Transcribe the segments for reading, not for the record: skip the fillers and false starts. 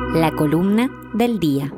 La columna del día.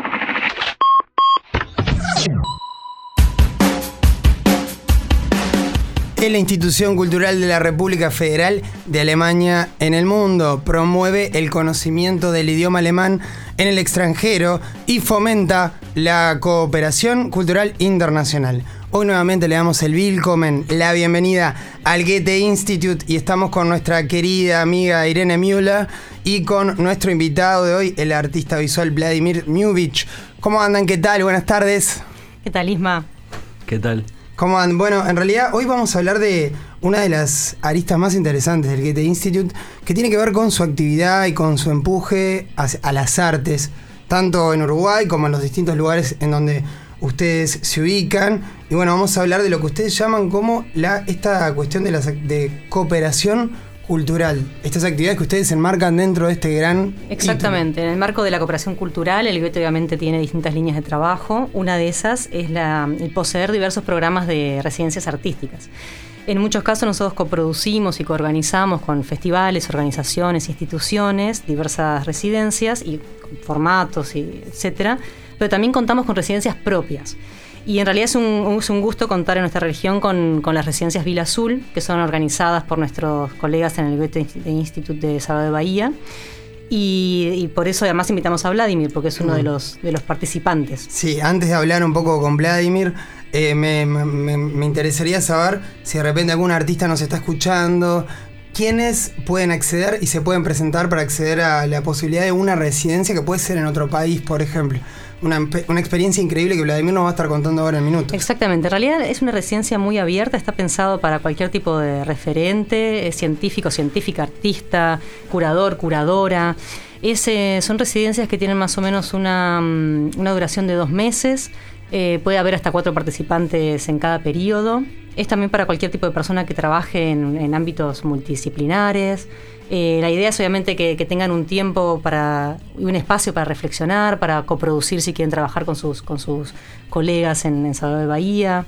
Es la institución cultural de la República Federal de Alemania en el mundo. Promueve el conocimiento del idioma alemán en el extranjero y fomenta la cooperación cultural internacional. Hoy nuevamente le damos el willkommen, la bienvenida al Goethe Institut, y estamos con nuestra querida amiga Irene Müller y con nuestro invitado de hoy, el artista visual Vladimir Mujovich. ¿Cómo andan? ¿Qué tal? Buenas tardes. ¿Qué tal, Isma? ¿Qué tal? ¿Cómo andan? Bueno, en realidad hoy vamos a hablar de una de las aristas más interesantes del Goethe Institut, que tiene que ver con su actividad y con su empuje a las artes, tanto en Uruguay como en los distintos lugares en donde ustedes se ubican. Y bueno, vamos a hablar de lo que ustedes llaman como esta cuestión de cooperación cultural, estas actividades que ustedes enmarcan dentro de este gran Exactamente, título. en el marco de la cooperación cultural, el Goethe obviamente tiene distintas líneas de trabajo. Una de esas es el poseer diversos programas de residencias artísticas. En muchos casos nosotros coproducimos y coorganizamos con festivales, organizaciones, instituciones, diversas residencias y formatos, etcétera, pero también contamos con residencias propias. Y en realidad es un gusto contar en nuestra región con las residencias Vila Azul, que son organizadas por nuestros colegas en el Goethe Institut de Salvador de Bahía. Y por eso además invitamos a Vladimir, porque es uno de los participantes. Sí, antes de hablar un poco con Vladimir, me interesaría saber si de repente algún artista nos está escuchando. ¿Quiénes pueden acceder y se pueden presentar para acceder a la posibilidad de una residencia que puede ser en otro país, por ejemplo? Una experiencia increíble que Vladimir nos va a estar contando ahora en minutos. Exactamente, en realidad es una residencia muy abierta, está pensado para cualquier tipo de referente, científico, científica, artista, curador, curadora. Son residencias que tienen más o menos una duración de 2 meses. Puede haber hasta 4 participantes en cada periodo. Es también para cualquier tipo de persona que trabaje en ámbitos multidisciplinares. La idea es obviamente que tengan un tiempo y un espacio para reflexionar, para coproducir si quieren trabajar con sus colegas en Salvador de Bahía.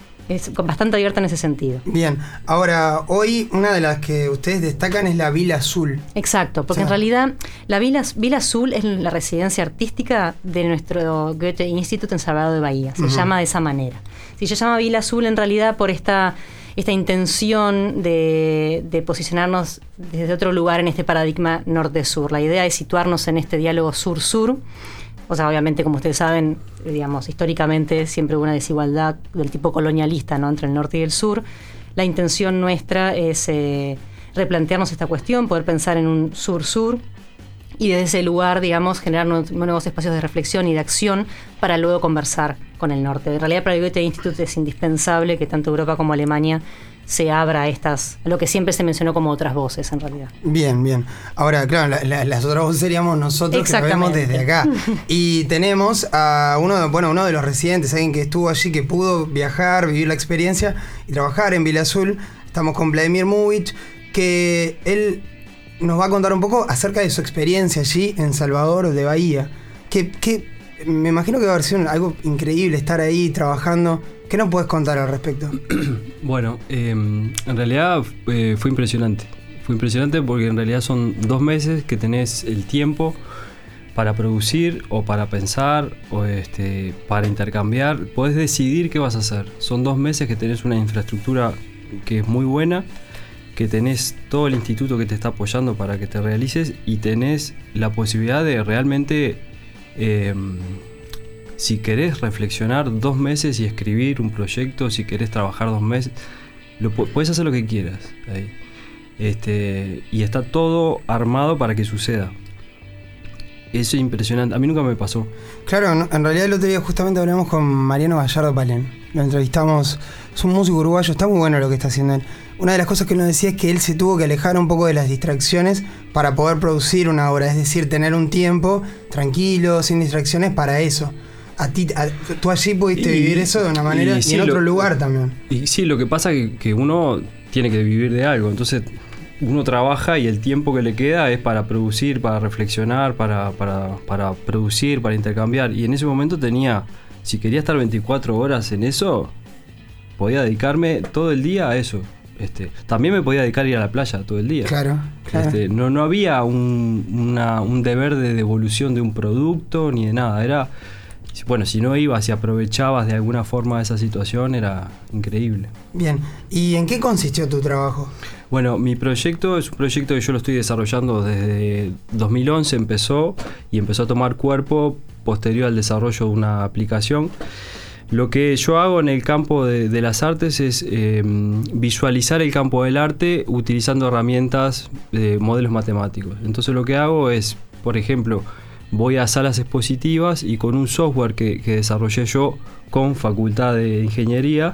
Es bastante abierta en ese sentido. Bien, ahora hoy una de las que ustedes destacan es la Vila Azul. Exacto, porque en realidad la Vila Azul es la residencia artística de nuestro Goethe Institut en Salvador de Bahía. Se llama de esa manera. Se llama Vila Azul en realidad por esta intención de posicionarnos desde otro lugar en este paradigma norte-sur. La idea es situarnos en este diálogo sur-sur. O sea, obviamente, como ustedes saben, digamos, históricamente siempre hubo una desigualdad del tipo colonialista, ¿no?, entre el norte y el sur. La intención nuestra es replantearnos esta cuestión, poder pensar en un sur-sur y desde ese lugar, digamos, generar nuevos espacios de reflexión y de acción para luego conversar con el norte. En realidad, para el Goethe Institut es indispensable que tanto Europa como Alemania se abra a lo que siempre se mencionó como otras voces, en realidad. Bien, bien. Ahora, claro, las otras voces seríamos nosotros que lo vemos desde acá. Y tenemos a uno de los residentes, alguien que estuvo allí, que pudo viajar, vivir la experiencia y trabajar en Vila Azul. Estamos con Vladimir Mujovich, que él nos va a contar un poco acerca de su experiencia allí en Salvador de Bahía. Que me imagino que va a haber sido algo increíble estar ahí trabajando. ¿Qué nos puedes contar al respecto? Bueno, en realidad fue impresionante. Fue impresionante porque en realidad son 2 meses que tenés el tiempo para producir o para pensar o para intercambiar. Podés decidir qué vas a hacer. Son 2 meses que tenés una infraestructura que es muy buena, que tenés todo el instituto que te está apoyando para que te realices y tenés la posibilidad de realmente... si querés reflexionar 2 meses y escribir un proyecto, si querés trabajar 2 meses, podés hacer lo que quieras ahí. Y está todo armado para que suceda. Eso es impresionante. A mí nunca me pasó. Claro, en realidad el otro día justamente hablamos con Mariano Gallardo Palén. Lo entrevistamos, es un músico uruguayo, está muy bueno lo que está haciendo él. Una de las cosas que él nos decía es que él se tuvo que alejar un poco de las distracciones para poder producir una obra, es decir, tener un tiempo tranquilo, sin distracciones para eso. Tú allí pudiste vivir eso de una manera y en otro lugar también. Y sí, lo que pasa es que uno tiene que vivir de algo, entonces uno trabaja y el tiempo que le queda es para producir, para reflexionar, para producir, para intercambiar. Y en ese momento si quería estar 24 horas en eso, podía dedicarme todo el día a eso. También me podía dedicar a ir a la playa todo el día. Claro. No había un deber de devolución de un producto ni de nada. Era, bueno, si no ibas y aprovechabas de alguna forma esa situación, era increíble. Bien, ¿y en qué consistió tu trabajo? Bueno, mi proyecto es un proyecto que yo lo estoy desarrollando desde 2011, empezó a tomar cuerpo posterior al desarrollo de una aplicación. Lo que yo hago en el campo de las artes es visualizar el campo del arte utilizando herramientas de modelos matemáticos. Entonces lo que hago es, por ejemplo, voy a salas expositivas y con un software que desarrollé yo con Facultad de Ingeniería,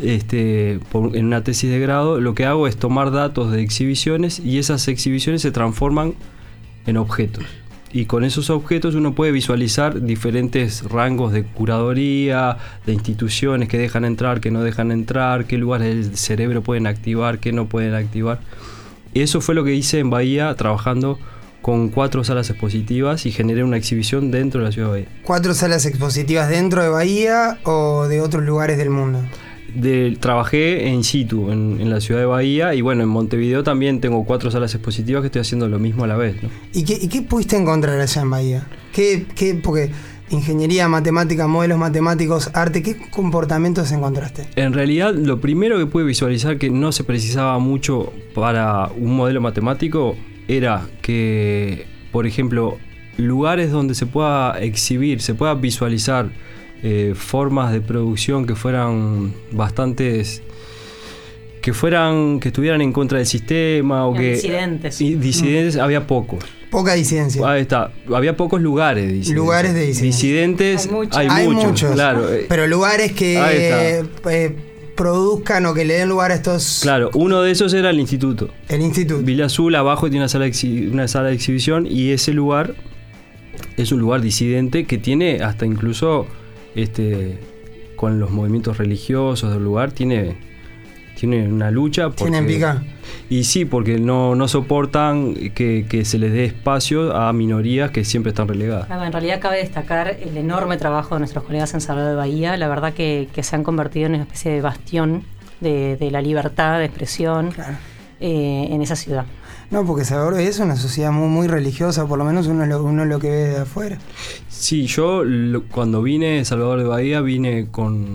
en una tesis de grado, lo que hago es tomar datos de exhibiciones y esas exhibiciones se transforman en objetos. Y con esos objetos uno puede visualizar diferentes rangos de curaduría, de instituciones que dejan entrar, que no dejan entrar, qué lugares del cerebro pueden activar, qué no pueden activar. Eso fue lo que hice en Bahía, trabajando con 4 salas expositivas y generé una exhibición dentro de la ciudad de Bahía. ¿4 salas expositivas dentro de Bahía o de otros lugares del mundo? Trabajé in situ en la ciudad de Bahía y bueno, en Montevideo también tengo 4 salas expositivas que estoy haciendo lo mismo a la vez, ¿no? ¿Y qué pudiste encontrar allá en Bahía? Porque ingeniería, matemática, modelos matemáticos, arte, ¿qué comportamientos encontraste? En realidad, lo primero que pude visualizar que no se precisaba mucho para un modelo matemático era que, por ejemplo, lugares donde se pueda exhibir, se pueda visualizar formas de producción que fueran bastantes, que estuvieran en contra del sistema o que disidentes había pocos. Poca disidencia. Ahí está. Había pocos lugares de disidencia. Lugares de disidencia. Disidentes hay muchos, claro. Pero lugares que produzcan o que le den lugar a estos. Claro, uno de esos era el instituto. El instituto. Villa Azul abajo tiene una sala de exhibición y ese lugar es un lugar disidente que tiene hasta incluso con los movimientos religiosos del lugar tiene una lucha. ¿Tienen pica? Y sí, porque no soportan que se les dé espacio a minorías que siempre están relegadas. En realidad cabe destacar el enorme trabajo de nuestros colegas en Salvador de Bahía. La verdad que se han convertido en una especie de bastión de la libertad de expresión. Claro. En esa ciudad. No, porque Salvador de Bahía es una sociedad muy, muy religiosa, por lo menos uno lo que ve de afuera. Sí, yo cuando vine a Salvador de Bahía vine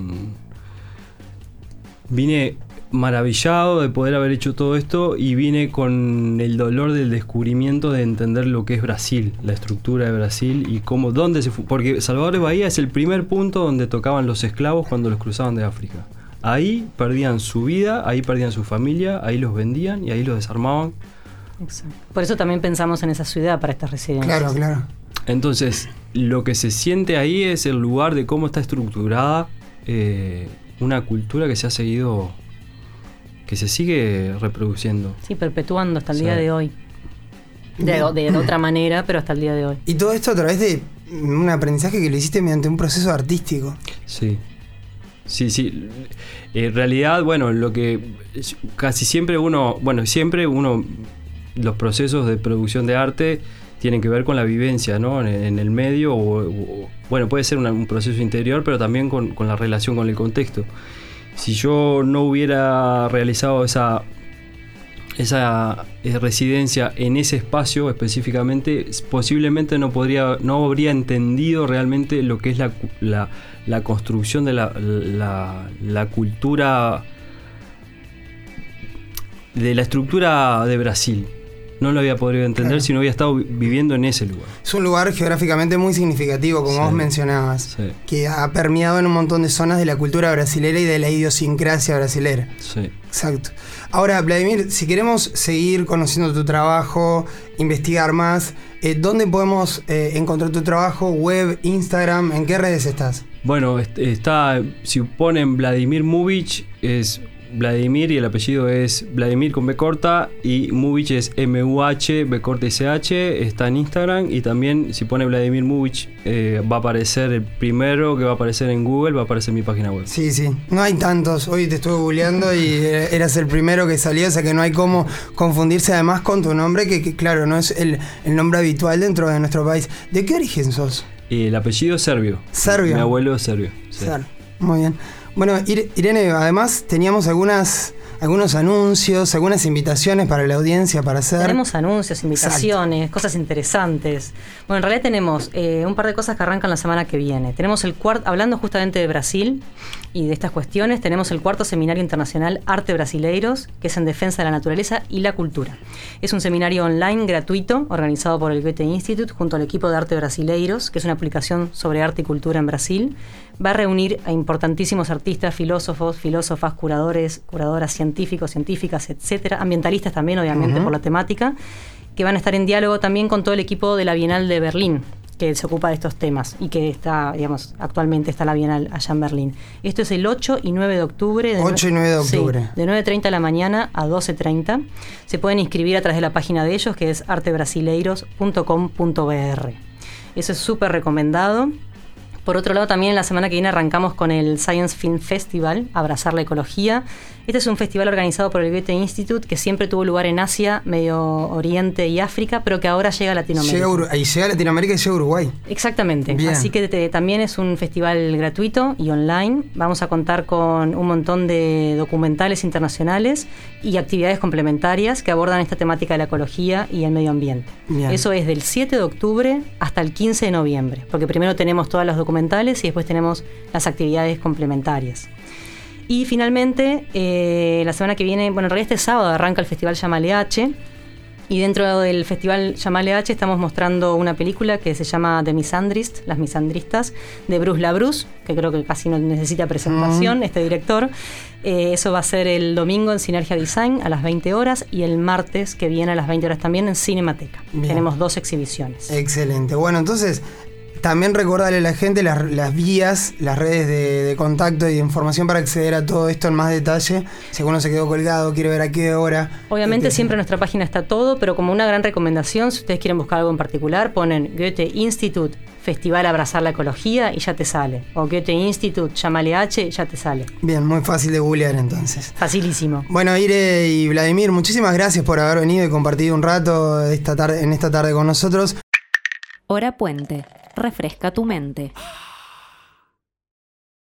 maravillado de poder haber hecho todo esto y vine con el dolor del descubrimiento de entender lo que es Brasil, la estructura de Brasil y dónde se fue. Porque Salvador de Bahía es el primer punto donde tocaban los esclavos cuando los cruzaban de África. Ahí perdían su vida, ahí perdían su familia, ahí los vendían y ahí los desarmaban. Exacto. Por eso también pensamos en esa ciudad para estas residencias. Claro. Entonces, lo que se siente ahí es el lugar de cómo está estructurada una cultura que se ha seguido, que se sigue reproduciendo. Sí, perpetuando hasta el día de hoy. De otra manera, pero hasta el día de hoy. Y todo esto a través de un aprendizaje que lo hiciste mediante un proceso artístico. Sí. En realidad, bueno, lo que casi siempre los procesos de producción de arte tienen que ver con la vivencia, ¿no? En el medio, bueno, puede ser un proceso interior, pero también con la relación con el contexto. Si yo no hubiera realizado esa residencia en ese espacio específicamente, posiblemente no habría entendido realmente lo que es la construcción de la cultura, de la estructura de Brasil. No lo había podido entender si no había estado viviendo en ese lugar. Es un lugar geográficamente muy significativo, como vos mencionabas, que ha permeado en un montón de zonas de la cultura brasilera y de la idiosincrasia brasilera. Sí. Exacto. Ahora, Vladimir, si queremos seguir conociendo tu trabajo, investigar más, ¿dónde podemos encontrar tu trabajo? ¿Web, Instagram? ¿En qué redes estás? Bueno, si ponen Vladimir Mubic, es Vladimir y el apellido es Vladimir con B corta y Mubic es M-U-H, B corta y C-H, está en Instagram y también si pone Vladimir Mubic va a aparecer el primero que va a aparecer en Google, va a aparecer mi página web. Sí, no hay tantos, hoy te estuve googleando y eras el primero que salió, o sea que no hay cómo confundirse además con tu nombre que claro, no es el nombre habitual dentro de nuestro país. ¿De qué origen sos? El apellido es serbio. ¿Serbio? Mi abuelo es serbio. Sí. Muy bien. Bueno, Irene, además teníamos algunas algunos anuncios, algunas invitaciones para la audiencia para hacer. Tenemos anuncios, invitaciones, cosas interesantes. Bueno, en realidad tenemos un par de cosas que arrancan la semana que viene. Tenemos hablando justamente de Brasil y de estas cuestiones, tenemos el 4º Seminario Internacional Arte Brasileiros, que es en defensa de la naturaleza y la cultura. Es un seminario online gratuito organizado por el Goethe Institut junto al equipo de Arte Brasileiros, que es una aplicación sobre arte y cultura en Brasil. Va a reunir a importantísimos artistas, filósofos, filósofas, curadores, curadoras, científicos, científicas, etcétera, ambientalistas también, obviamente, por la temática, que van a estar en diálogo también con todo el equipo de la Bienal de Berlín, que se ocupa de estos temas y que está, digamos, actualmente está la Bienal allá en Berlín. Esto es el 8 y 9 de octubre. 8 y 9 de octubre. Sí, de 9:30 de la mañana a 12:30. Se pueden inscribir a través de la página de ellos, que es artebrasileiros.com.br. Eso es súper recomendado. Por otro lado, también la semana que viene arrancamos con el Science Film Festival, Abrazar la Ecología. Este es un festival organizado por el Goethe Institut que siempre tuvo lugar en Asia, Medio Oriente y África, pero que ahora llega a Latinoamérica. Llega a Latinoamérica y llega a Uruguay. Exactamente. Bien. Así que también es un festival gratuito y online. Vamos a contar con un montón de documentales internacionales y actividades complementarias que abordan esta temática de la ecología y el medio ambiente. Bien. Eso es del 7 de octubre hasta el 15 de noviembre, porque primero tenemos todos los documentales y después tenemos las actividades complementarias. Y finalmente, la semana que viene, bueno, en realidad este sábado arranca el Festival Llamale H, y dentro del Festival Llamale H estamos mostrando una película que se llama The Misandrists, Las Misandristas, de Bruce LaBruce, que creo que casi no necesita presentación, este director. Eso va a ser el domingo en Sinergia Design a las 20 horas y el martes que viene a las 20 horas también en Cinemateca. Bien. Tenemos 2 exhibiciones. Excelente. Bueno, entonces, también recordarle a la gente las vías, las redes de contacto y de información para acceder a todo esto en más detalle. Si alguno se quedó colgado, quiere ver a qué hora. Obviamente siempre en nuestra página está todo, pero como una gran recomendación, si ustedes quieren buscar algo en particular, ponen Goethe Institut Festival Abrazar la Ecología y ya te sale. O Goethe Institut Llamale H, ya te sale. Bien, muy fácil de googlear entonces. Facilísimo. Bueno, Ire y Vladimir, muchísimas gracias por haber venido y compartido un rato en esta tarde con nosotros. Hora Puente. Refresca tu mente.